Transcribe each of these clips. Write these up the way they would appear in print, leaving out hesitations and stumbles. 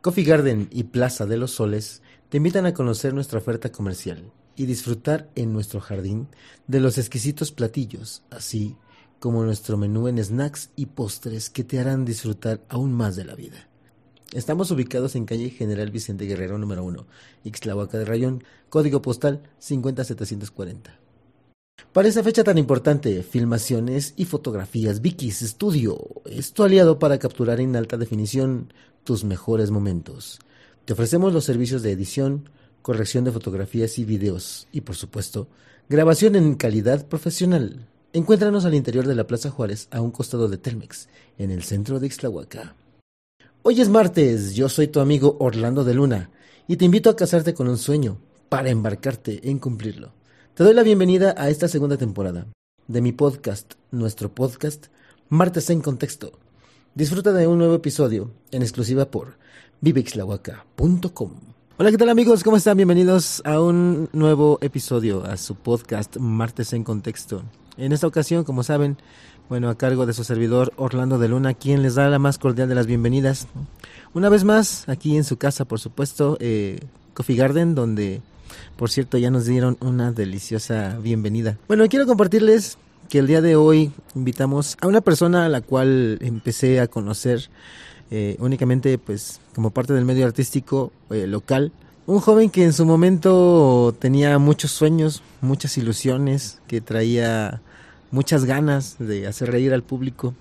Coffee Garden y Plaza de los Soles te invitan a conocer nuestra oferta comercial y disfrutar en nuestro jardín de los exquisitos platillos, así como nuestro menú en snacks y postres que te harán disfrutar aún más de la vida. Estamos ubicados en calle General Vicente Guerrero número 1, Ixtlahuaca de Rayón, código postal 50740. Para esa fecha tan importante, filmaciones y fotografías Vikis Studio es tu aliado para capturar en alta definición tus mejores momentos. Te ofrecemos los servicios de edición, corrección de fotografías y videos y, por supuesto, grabación en calidad profesional. Encuéntranos al interior de la Plaza Juárez, a un costado de Telmex, en el centro de Ixtlahuaca. Hoy es martes, yo soy tu amigo Orlando de Luna y te invito a casarte con un sueño para embarcarte en cumplirlo. Te doy la bienvenida a esta segunda temporada de mi podcast, nuestro podcast, Martes en Contexto. Disfruta de un nuevo episodio en exclusiva por viveixtlahuaca.com. Hola, ¿qué tal amigos? ¿Cómo están? Bienvenidos a un nuevo episodio, a su podcast, Martes en Contexto. En esta ocasión, como saben, a cargo de su servidor Orlando de Luna, quien les da la más cordial de las bienvenidas. Una vez más, aquí en su casa, por supuesto, Coffee Garden, donde, por cierto, ya nos dieron una deliciosa bienvenida. Quiero compartirles que el día de hoy invitamos a una persona a la cual empecé a conocer únicamente pues como parte del medio artístico local. Un joven que en su momento tenía muchos sueños, muchas ilusiones, que traía muchas ganas de hacer reír al público,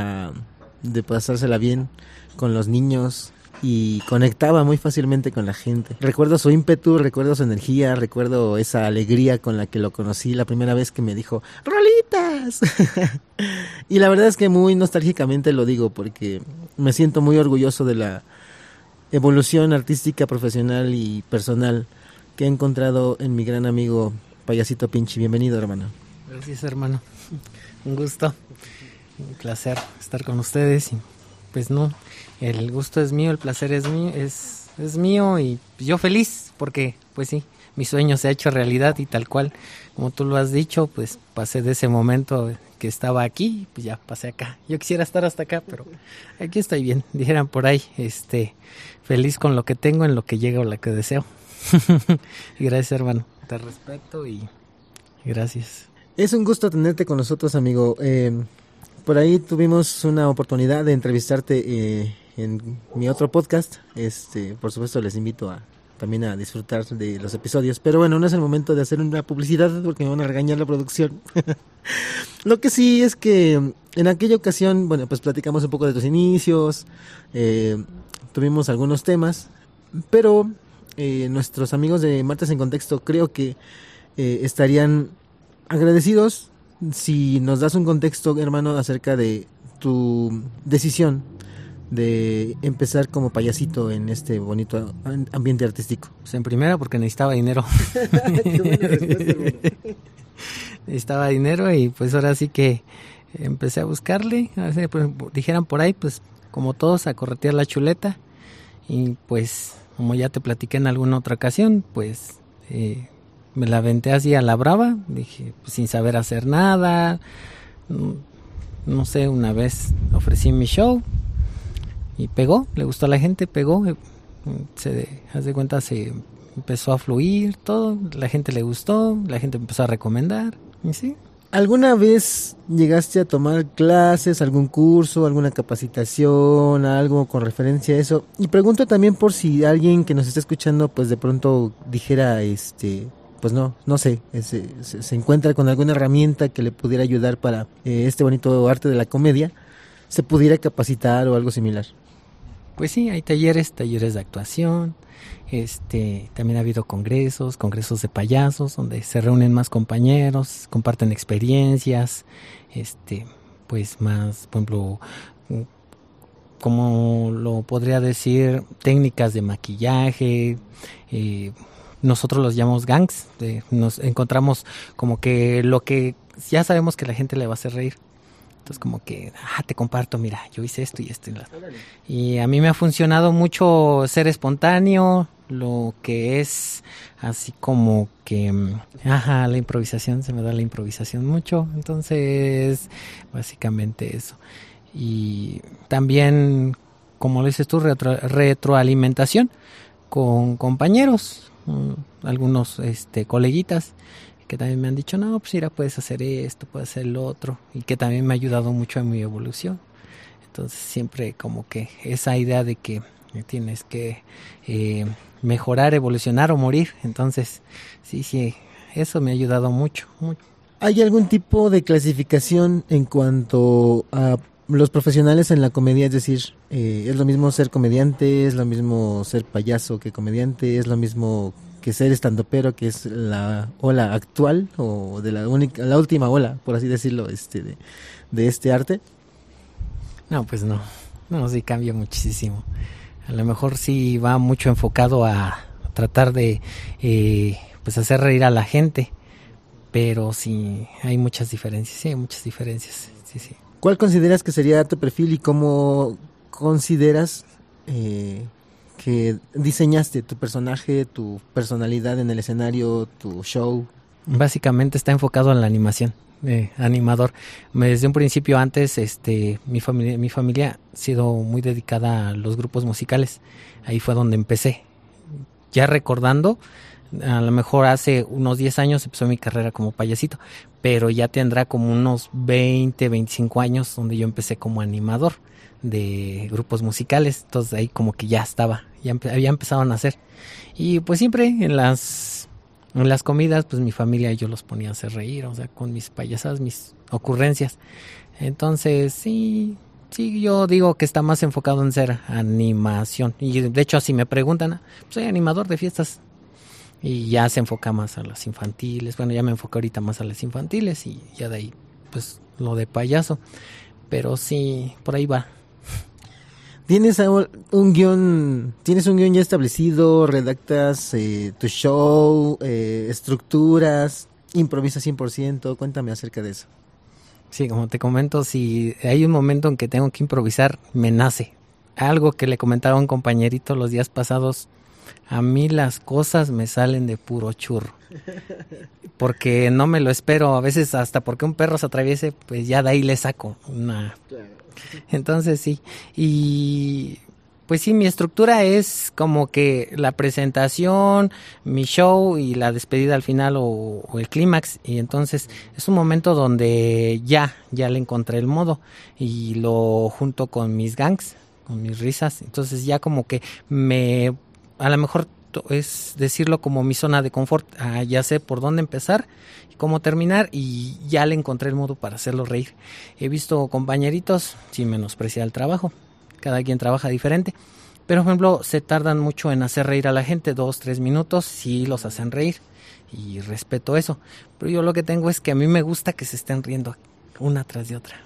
de pasársela bien con los niños y conectaba muy fácilmente con la gente. Recuerdo su ímpetu, recuerdo su energía, recuerdo esa alegría con la que lo conocí la primera vez que me dijo ¡Rolitas! Y la verdad es que muy nostálgicamente lo digo porque me siento muy orgulloso de la evolución artística, profesional y personal que he encontrado en mi gran amigo Payasito Pinchi. Bienvenido, hermano. Gracias, hermano. Un gusto, un placer estar con ustedes. Y pues no, el gusto es mío, el placer es mío, es mío y yo feliz porque pues sí, mi sueño se ha hecho realidad y tal cual, como tú lo has dicho, pues pasé de ese momento que estaba aquí, pues ya pasé acá. Yo quisiera estar hasta acá, pero aquí estoy bien, dijeran por ahí, feliz con lo que tengo, en lo que llega o lo que deseo. Y gracias, hermano, te respeto y gracias. Es un gusto tenerte con nosotros, amigo. Por ahí tuvimos una oportunidad de entrevistarte en mi otro podcast. Por supuesto, les invito también a disfrutar de los episodios. Pero no es el momento de hacer una publicidad porque me van a regañar la producción. Lo que sí es que en aquella ocasión, pues platicamos un poco de tus inicios, tuvimos algunos temas, pero nuestros amigos de Martes en Contexto creo que estarían agradecidos si nos das un contexto, hermano, acerca de tu decisión de empezar como payasito en este bonito ambiente artístico. Pues en primera porque necesitaba dinero. Qué buena respuesta, hermano. Necesitaba dinero y pues ahora sí que empecé a buscarle, dijeran por ahí, pues como todos, a corretear la chuleta. Y pues como ya te platiqué en alguna otra ocasión, pues me la aventé así a la brava, dije, pues sin saber hacer nada, no sé, una vez ofrecí mi show y pegó, le gustó a la gente, pegó, haz de cuenta, se empezó a fluir todo, la gente le gustó, la gente empezó a recomendar, y sí. ¿Alguna vez llegaste a tomar clases, algún curso, alguna capacitación, algo con referencia a eso? Y pregunto también por si alguien que nos está escuchando, pues de pronto dijera, pues no sé, se encuentra con alguna herramienta que le pudiera ayudar para este bonito arte de la comedia, se pudiera capacitar o algo similar. Pues sí, hay talleres de actuación, también ha habido congresos de payasos, donde se reúnen más compañeros, comparten experiencias, pues más, por ejemplo, como lo podría decir, técnicas de maquillaje, nosotros los llamamos gangs, nos encontramos como que lo que ya sabemos que la gente le va a hacer reír. Entonces como que, te comparto, mira, yo hice esto y esto. Y a mí me ha funcionado mucho ser espontáneo, lo que es así como que, la improvisación, se me da la improvisación mucho. Entonces, básicamente eso. Y también como lo dices tú, retroalimentación con compañeros, algunos coleguitas que también me han dicho, no, pues mira, puedes hacer esto, puedes hacer lo otro, y que también me ha ayudado mucho en mi evolución. Entonces siempre como que esa idea de que tienes que mejorar, evolucionar o morir. Entonces sí, eso me ha ayudado mucho. ¿Hay algún tipo de clasificación en cuanto a los profesionales en la comedia? Es decir, ¿es lo mismo ser comediante, es lo mismo ser payaso que comediante, es lo mismo que ser estandopero, que es la ola actual o de la última ola, por así decirlo, de este arte? No, pues no, sí cambia muchísimo. A lo mejor sí va mucho enfocado a tratar de pues hacer reír a la gente, pero sí hay muchas diferencias, sí. ¿Cuál consideras que sería tu perfil y cómo consideras que diseñaste tu personaje, tu personalidad en el escenario, tu show? Básicamente está enfocado en la animación. Animador. Desde un principio antes, mi familia ha sido muy dedicada a los grupos musicales. Ahí fue donde empecé. Ya recordando, a lo mejor hace unos 10 años empezó mi carrera como payasito, pero ya tendrá como unos 20, 25 años donde yo empecé como animador de grupos musicales. Entonces ahí como que ya estaba, había empezado a nacer. Y pues siempre en las comidas, pues mi familia y yo los ponía a hacer reír, o sea, con mis payasadas, mis ocurrencias. Entonces, sí, yo digo que está más enfocado en ser animación. Y de hecho, si me preguntan, pues soy animador de fiestas. Y ya se enfoca más a las infantiles. Bueno, ya me enfoco ahorita más a las infantiles y ya de ahí, pues, lo de payaso. Pero sí, por ahí va. ¿Tienes un guión ya establecido? ¿Redactas tu show? ¿Estructuras? ¿Improvisas 100%? Cuéntame acerca de eso. Sí, como te comento, si hay un momento en que tengo que improvisar, me nace. Algo que le comentaba a un compañerito los días pasados, a mí las cosas me salen de puro churro. Porque no me lo espero, a veces hasta porque un perro se atraviese, pues ya de ahí le saco una... Entonces sí, y pues sí, mi estructura es como que la presentación, mi show y la despedida al final o el clímax, y entonces es un momento donde ya le encontré el modo y lo junto con mis gangs, con mis risas. Entonces ya como que a lo mejor es decirlo como mi zona de confort. Ya sé por dónde empezar y cómo terminar, y ya le encontré el modo para hacerlo reír. He visto compañeritos sin menospreciar el trabajo, cada quien trabaja diferente, pero por ejemplo se tardan mucho en hacer reír a la gente, 2-3 minutos, sí los hacen reír y respeto eso, pero yo lo que tengo es que a mí me gusta que se estén riendo una tras de otra,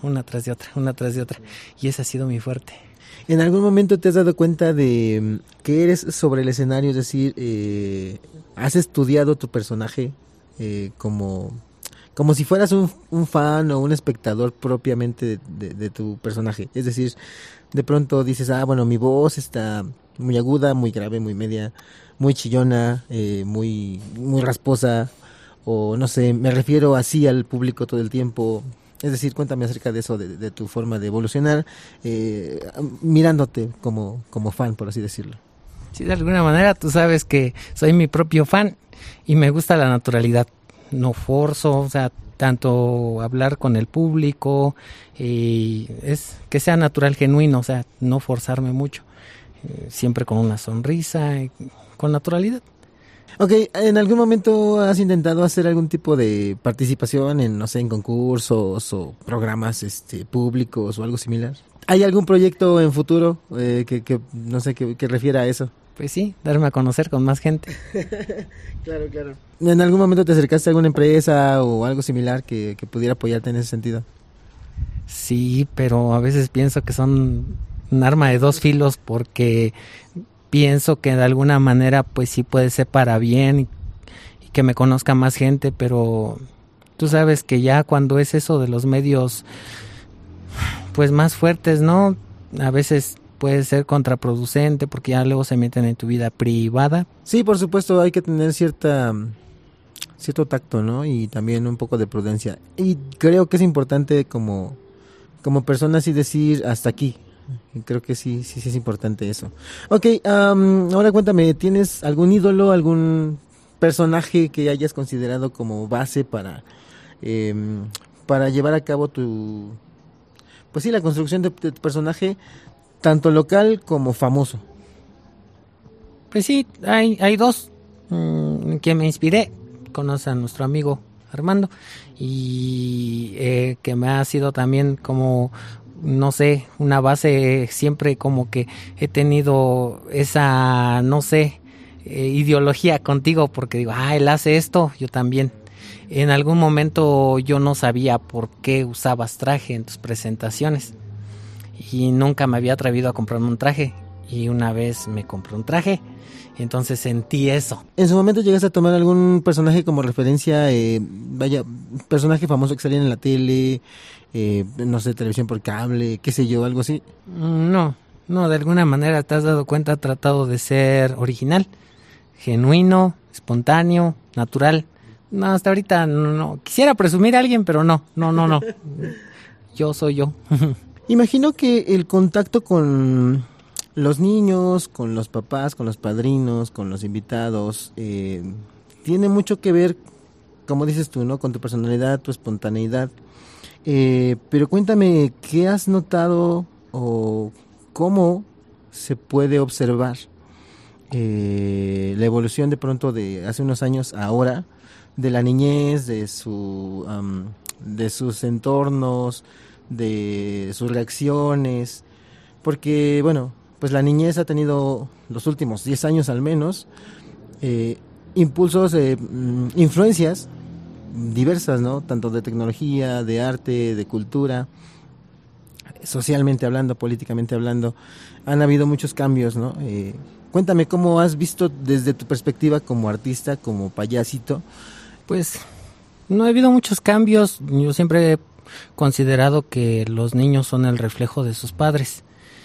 y ese ha sido mi fuerte. ¿En algún momento te has dado cuenta de que eres sobre el escenario? Es decir, ¿has estudiado tu personaje como si fueras un fan o un espectador propiamente de tu personaje? Es decir, de pronto dices, bueno, mi voz está muy aguda, muy grave, muy media, muy chillona, muy rasposa, o no sé, me refiero así al público todo el tiempo. Es decir, cuéntame acerca de eso, de tu forma de evolucionar, mirándote como fan, por así decirlo. Sí, de alguna manera tú sabes que soy mi propio fan y me gusta la naturalidad. No forzo, o sea, tanto hablar con el público, es que sea natural, genuino, o sea, no forzarme mucho. Siempre con una sonrisa, con naturalidad. Ok, ¿en algún momento has intentado hacer algún tipo de participación en, no sé, en concursos o programas públicos o algo similar? ¿Hay algún proyecto en futuro que no sé, que refiera a eso? Pues sí, darme a conocer con más gente. Claro. ¿En algún momento te acercaste a alguna empresa o algo similar que pudiera apoyarte en ese sentido? Sí, pero a veces pienso que son un arma de dos filos, porque pienso que de alguna manera pues sí puede ser para bien y que me conozca más gente, pero tú sabes que ya cuando es eso de los medios pues más fuertes, ¿no? A veces puede ser contraproducente porque ya luego se meten en tu vida privada. Sí, por supuesto, hay que tener cierto tacto, ¿no? Y también un poco de prudencia. Y creo que es importante como persona así decir hasta aquí. Creo que sí es importante eso. Ok, ahora cuéntame, ¿tienes algún ídolo, algún personaje que hayas considerado como base para llevar a cabo pues sí, la construcción de tu personaje, tanto local como famoso? Pues sí, hay dos que me inspiré. Conoce a nuestro amigo Armando y que me ha sido también como, no sé, una base. Siempre como que he tenido esa, no sé, ideología contigo, porque digo, él hace esto, yo también. En algún momento yo no sabía por qué usabas traje en tus presentaciones y nunca me había atrevido a comprarme un traje, y una vez me compré un traje. Entonces sentí eso. ¿En su momento llegaste a tomar algún personaje como referencia, personaje famoso que salía en la tele, no sé, televisión por cable, qué sé yo, algo así? No, de alguna manera te has dado cuenta, he tratado de ser original, genuino, espontáneo, natural. No, hasta ahorita no. Quisiera presumir a alguien, pero no. Yo soy yo. Imagino que el contacto con los niños, con los papás, con los padrinos, con los invitados, tiene mucho que ver, como dices tú, ¿no? Con tu personalidad, tu espontaneidad. Pero cuéntame, ¿qué has notado o cómo se puede observar la evolución de pronto de hace unos años a ahora, de la niñez, de sus entornos, de sus reacciones? Porque, bueno, pues la niñez ha tenido los últimos 10 años al menos impulsos, influencias diversas, ¿no? Tanto de tecnología, de arte, de cultura, socialmente hablando, políticamente hablando. Han habido muchos cambios, ¿no? Cuéntame cómo has visto desde tu perspectiva como artista, como payasito. Pues no ha habido muchos cambios. Yo siempre he considerado que los niños son el reflejo de sus padres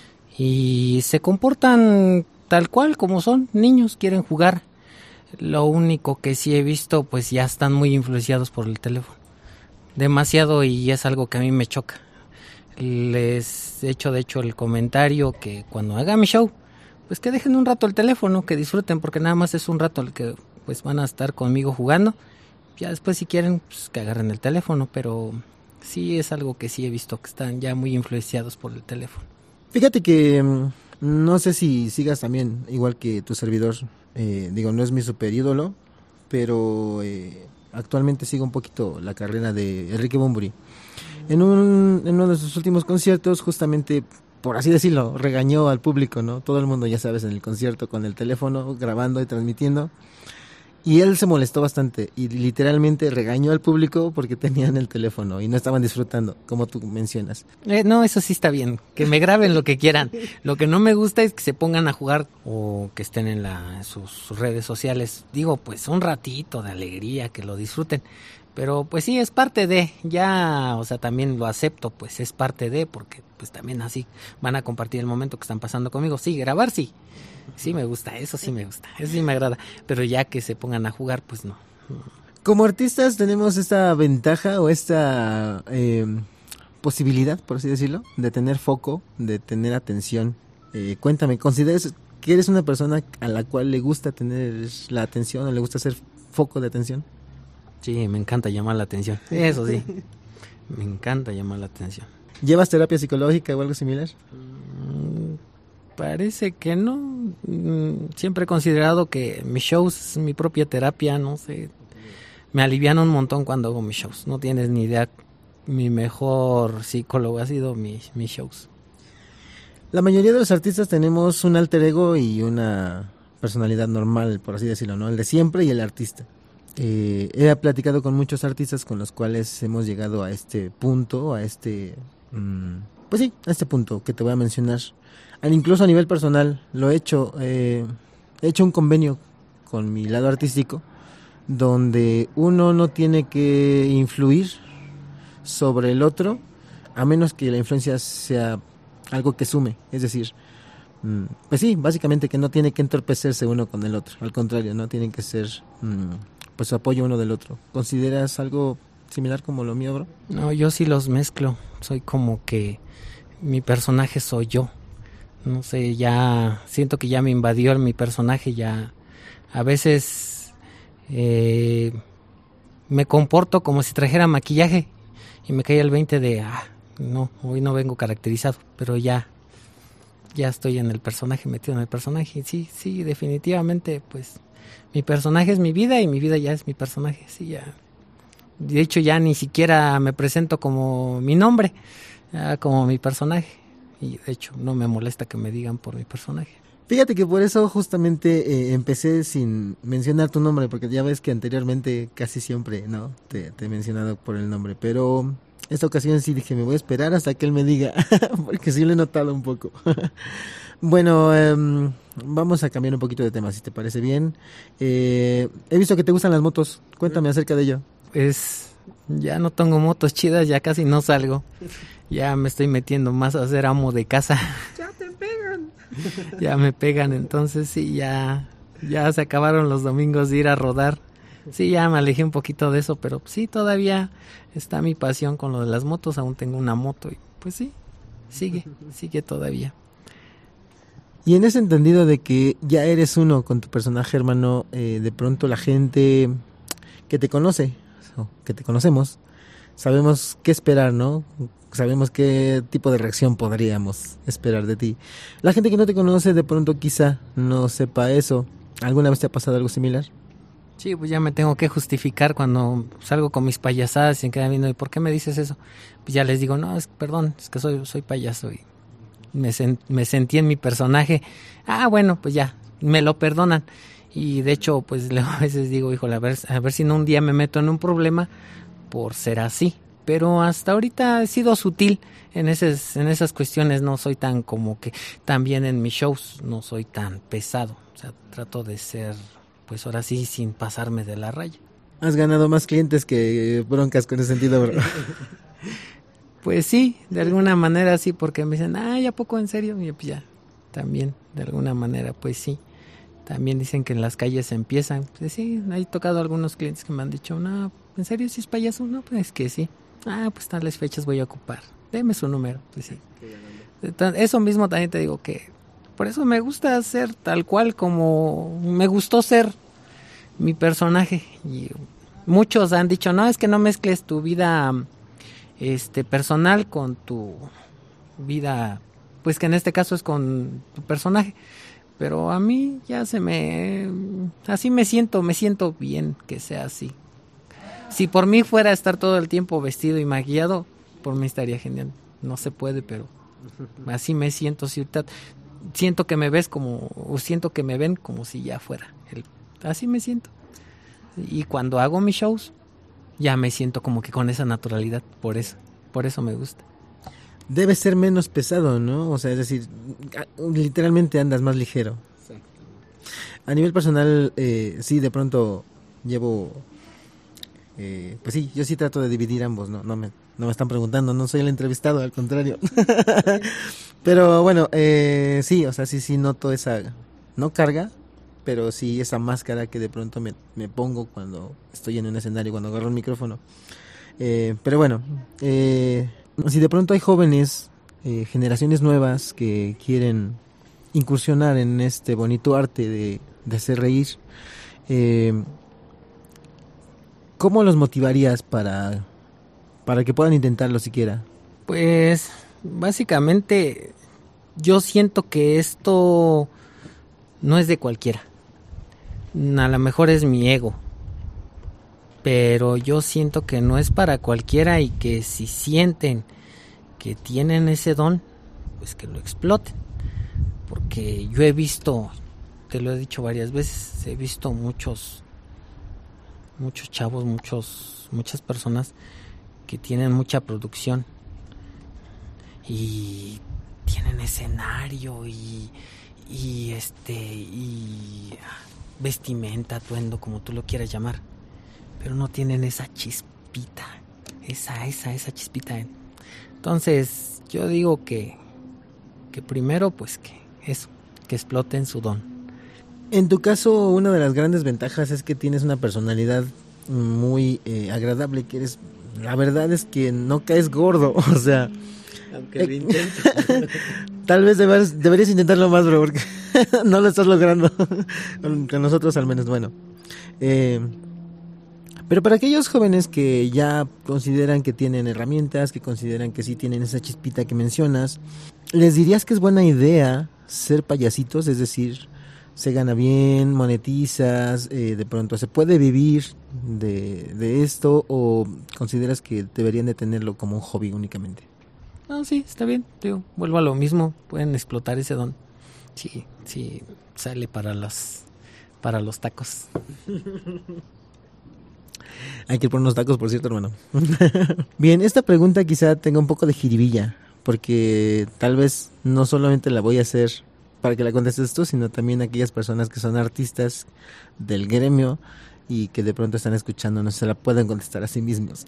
y se comportan tal cual como son niños, quieren jugar. Lo único que sí he visto, pues ya están muy influenciados por el teléfono, demasiado, y es algo que a mí me choca. Les he hecho de hecho el comentario que cuando haga mi show, pues que dejen un rato el teléfono, que disfruten, porque nada más es un rato el que pues van a estar conmigo jugando. Ya después, si quieren, pues que agarren el teléfono, pero sí es algo que sí he visto, que están ya muy influenciados por el teléfono. Fíjate que no sé si sigas también igual que tu servidor, no es mi super ídolo, pero actualmente sigo un poquito la carrera de Enrique Bunbury. En uno de sus últimos conciertos, justamente, por así decirlo, regañó al público, ¿no? Todo el mundo, ya sabes, en el concierto con el teléfono, grabando y transmitiendo. Y él se molestó bastante y literalmente regañó al público porque tenían el teléfono y no estaban disfrutando, como tú mencionas. No, eso sí está bien, que me graben lo que quieran. Lo que no me gusta es que se pongan a jugar o que estén en sus redes sociales. Digo, pues un ratito de alegría, que lo disfruten. Pero pues sí, es parte de, ya, o sea, también lo acepto, pues es parte de, porque pues también así van a compartir el momento que están pasando conmigo. Sí, grabar sí. Sí me gusta, eso sí me agrada, pero ya que se pongan a jugar, pues no. Como artistas tenemos esta ventaja o esta posibilidad, por así decirlo, de tener foco, de tener atención. Cuéntame, ¿consideras que eres una persona a la cual le gusta tener la atención o le gusta ser foco de atención? Sí, me encanta llamar la atención, eso sí, me encanta llamar la atención. ¿Llevas terapia psicológica o algo similar? Parece que no. Siempre he considerado que mis shows es mi propia terapia, no sé. Me alivian un montón cuando hago mis shows. No tienes ni idea. Mi mejor psicólogo ha sido mis shows. La mayoría de los artistas tenemos un alter ego y una personalidad normal, por así decirlo, ¿no? El de siempre y el artista. He platicado con muchos artistas con los cuales hemos llegado a este punto, a este punto que te voy a mencionar. Incluso a nivel personal lo he hecho. He hecho un convenio con mi lado artístico donde uno no tiene que influir sobre el otro a menos que la influencia sea algo que sume, es decir, pues sí, básicamente que no tiene que entorpecerse uno con el otro, al contrario, no tienen que ser pues apoyo uno del otro. ¿Consideras algo similar como lo mío, bro? No, yo sí los mezclo, soy como que mi personaje soy yo. No sé, ya siento que ya me invadió mi personaje, ya a veces me comporto como si trajera maquillaje y me cae el 20 de, no, hoy no vengo caracterizado, pero ya estoy en el personaje, metido en el personaje. Sí, definitivamente, pues mi personaje es mi vida y mi vida ya es mi personaje, sí, ya. De hecho, ya ni siquiera me presento como mi nombre, como mi personaje. Y de hecho, no me molesta que me digan por mi personaje. Fíjate que por eso justamente empecé sin mencionar tu nombre, porque ya ves que anteriormente casi siempre, ¿no? Te he mencionado por el nombre, pero esta ocasión sí dije, me voy a esperar hasta que él me diga, porque sí lo he notado un poco. Bueno, vamos a cambiar un poquito de tema, si te parece bien. He visto que te gustan las motos, cuéntame acerca de ello. Pues ya no tengo motos chidas, ya casi no salgo. Ya me estoy metiendo más a ser amo de casa. Ya te pegan. Ya me pegan, entonces sí, ya se acabaron los domingos de ir a rodar. Sí, ya me alejé un poquito de eso, pero sí, todavía está mi pasión con lo de las motos. Aún tengo una moto y pues sí, sigue todavía. Y en ese entendido de que ya eres uno con tu personaje, hermano, de pronto la gente que te conoce, o que te conocemos, sabemos qué esperar, ¿no? Sabemos qué tipo de reacción podríamos esperar de ti. La gente que no te conoce de pronto quizá no sepa eso. ¿Alguna vez te ha pasado algo similar? Sí, pues ya me tengo que justificar cuando salgo con mis payasadas y se quedan viendo, ¿y por qué me dices eso? Pues ya les digo, no, perdón, es que soy payaso y me sentí en mi personaje. Bueno, pues ya, me lo perdonan. Y de hecho, pues a veces digo, híjole, a ver si no un día me meto en un problema por ser así. Pero hasta ahorita he sido sutil en esas cuestiones, no soy tan como que también en mis shows, no soy tan pesado. O sea, trato de ser, pues ahora sí, sin pasarme de la raya. Has ganado más clientes que broncas con ese sentido, bro. Pues sí, de alguna manera sí, porque me dicen, ¿ya poco en serio? Y pues ya, también, de alguna manera, pues sí. También dicen que en las calles se empiezan. Pues sí, he tocado algunos clientes que me han dicho, no, ¿en serio si es payaso? No, pues es que sí. Pues tales fechas voy a ocupar. Deme su número, pues sí. Eso mismo también te digo que por eso me gusta ser tal cual como me gustó ser mi personaje. Y muchos han dicho, no, es que no mezcles tu vida personal con tu vida, pues que en este caso es con tu personaje. Pero a mí ya así me siento bien que sea así. Si por mí fuera estar todo el tiempo vestido y maquillado, por mí estaría genial. No se puede, pero así me siento. Siento que me ves o siento que me ven como si ya fuera. Así me siento. Y cuando hago mis shows, ya me siento como que con esa naturalidad. Por eso me gusta. Debe ser menos pesado, ¿no? O sea, es decir, literalmente andas más ligero. Exacto. A nivel personal, sí, de pronto llevo... pues sí, yo sí trato de dividir ambos, no me están preguntando, no soy el entrevistado, al contrario. Pero bueno, sí, o sea, sí noto esa, no carga, pero sí esa máscara que de pronto me pongo cuando estoy en un escenario, cuando agarro el micrófono. Pero bueno, si de pronto hay jóvenes, generaciones nuevas que quieren incursionar en este bonito arte de hacer reír, ¿cómo los motivarías para que puedan intentarlo siquiera? Pues básicamente yo siento que esto no es de cualquiera. A lo mejor es mi ego, pero yo siento que no es para cualquiera y que si sienten que tienen ese don, pues que lo exploten. Porque yo he visto, te lo he dicho varias veces, he visto muchos chavos, muchas personas que tienen mucha producción y tienen escenario y vestimenta, atuendo, como tú lo quieras llamar, pero no tienen esa chispita, esa chispita. Entonces yo digo que primero pues que exploten su don. En tu caso, una de las grandes ventajas es que tienes una personalidad muy agradable, que eres la verdad es que no caes gordo, o sea... Aunque lo intento. Tal vez deberías intentarlo más, bro, porque no lo estás logrando. Con nosotros al menos, bueno. Pero para aquellos jóvenes que ya consideran que tienen herramientas, que consideran que sí tienen esa chispita que mencionas, ¿les dirías que es buena idea ser payasitos? Es decir, se gana bien, monetizas, de pronto se puede vivir de esto, ¿o consideras que deberían de tenerlo como un hobby únicamente? No, sí, está bien. Digo, vuelvo a lo mismo. Pueden explotar ese don. Sí, sí, sale para los tacos. Hay que ir por unos tacos, por cierto, hermano. Bien, esta pregunta quizá tenga un poco de jiribilla, porque tal vez no solamente la voy a hacer para que la contestes tú, sino también aquellas personas que son artistas del gremio y que de pronto están escuchando, no se la pueden contestar a sí mismos.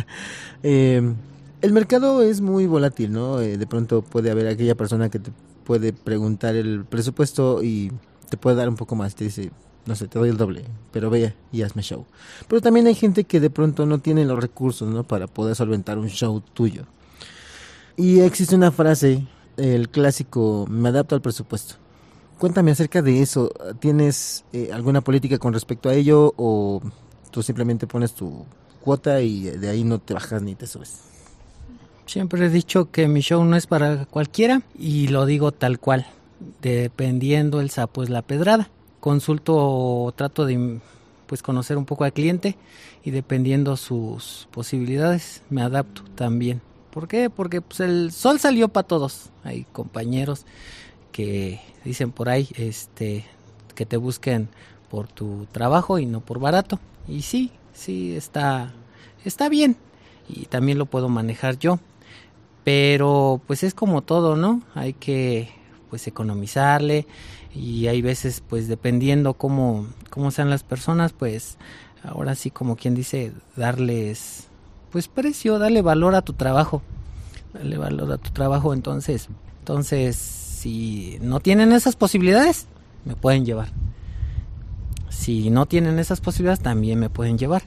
El mercado es muy volátil, ¿no? De pronto puede haber aquella persona que te puede preguntar el presupuesto y te puede dar un poco más, te dice, no sé, te doy el doble, pero ve y hazme show. Pero también hay gente que de pronto no tiene los recursos, ¿no? Para poder solventar un show tuyo. Y existe una frase, el clásico, me adapto al presupuesto. Cuéntame acerca de eso. ¿Tienes alguna política con respecto a ello o tú simplemente pones tu cuota y de ahí no te bajas ni te subes? Siempre he dicho que mi show no es para cualquiera y lo digo tal cual. Dependiendo el sapo es la pedrada. Consulto, trato de pues conocer un poco al cliente y dependiendo sus posibilidades me adapto también. ¿Por qué? Porque pues el sol salió para todos. Hay compañeros que dicen por ahí que te busquen por tu trabajo y no por barato. Y sí, está bien y también lo puedo manejar yo. Pero pues es como todo, ¿no? Hay que pues economizarle y hay veces pues dependiendo cómo sean las personas, pues ahora sí como quien dice darles pues precio, darle valor a tu trabajo. Entonces si no tienen esas posibilidades me pueden llevar. Si no tienen esas posibilidades también me pueden llevar.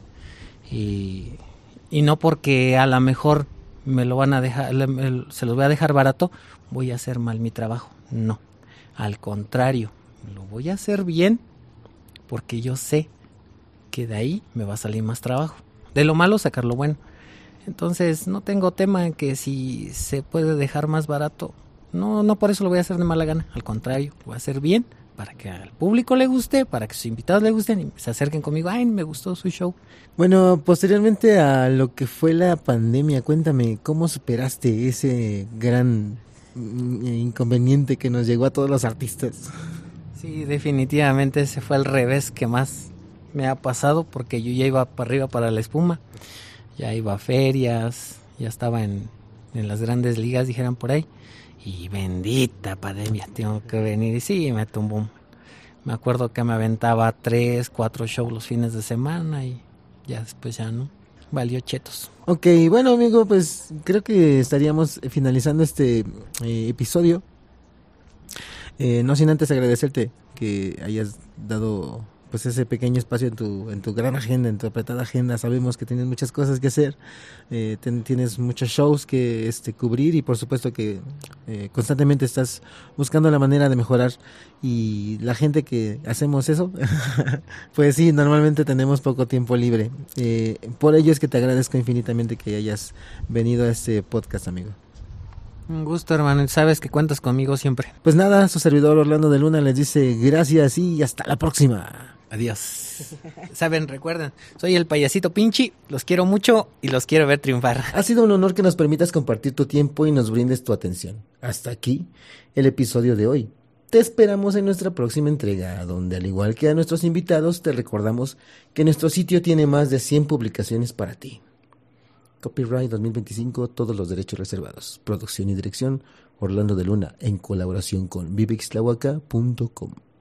Y no porque a lo mejor me lo van a dejar, se los voy a dejar barato, voy a hacer mal mi trabajo. No, al contrario, lo voy a hacer bien porque yo sé que de ahí me va a salir más trabajo. De lo malo sacar lo bueno. Entonces no tengo tema en que si se puede dejar más barato, no por eso lo voy a hacer de mala gana. Al contrario, lo voy a hacer bien para que al público le guste, para que sus invitados le gusten y se acerquen conmigo. Ay, me gustó su show. Bueno, posteriormente a lo que fue la pandemia, cuéntame, ¿cómo superaste ese gran inconveniente que nos llegó a todos los artistas? Sí, definitivamente ese fue el revés que más me ha pasado porque yo ya iba para arriba para la espuma, ya iba a ferias, ya estaba en las grandes ligas, dijeran por ahí. Y bendita pandemia, tengo que venir. Y sí, me tumbó. Me acuerdo que me aventaba 3, 4 shows los fines de semana y ya después ya no. Valió chetos. Ok, bueno amigo, pues creo que estaríamos finalizando este episodio. No sin antes agradecerte que hayas dado pues ese pequeño espacio en tu gran agenda, en tu apretada agenda. Sabemos que tienes muchas cosas que hacer, tienes muchos shows que cubrir y por supuesto que constantemente estás buscando la manera de mejorar, y la gente que hacemos eso pues sí, normalmente tenemos poco tiempo libre, por ello es que te agradezco infinitamente que hayas venido a este podcast, amigo. Un gusto, hermano, sabes que cuentas conmigo siempre. Pues nada, su servidor Orlando de Luna les dice gracias y hasta la próxima. Adiós. Saben, recuerden, soy el payasito Pinchi, los quiero mucho y los quiero ver triunfar. Ha sido un honor que nos permitas compartir tu tiempo y nos brindes tu atención. Hasta aquí el episodio de hoy. Te esperamos en nuestra próxima entrega, donde al igual que a nuestros invitados, te recordamos que nuestro sitio tiene más de 100 publicaciones para ti. Copyright 2025, todos los derechos reservados. Producción y dirección, Orlando de Luna, en colaboración con vivextlahuaca.com.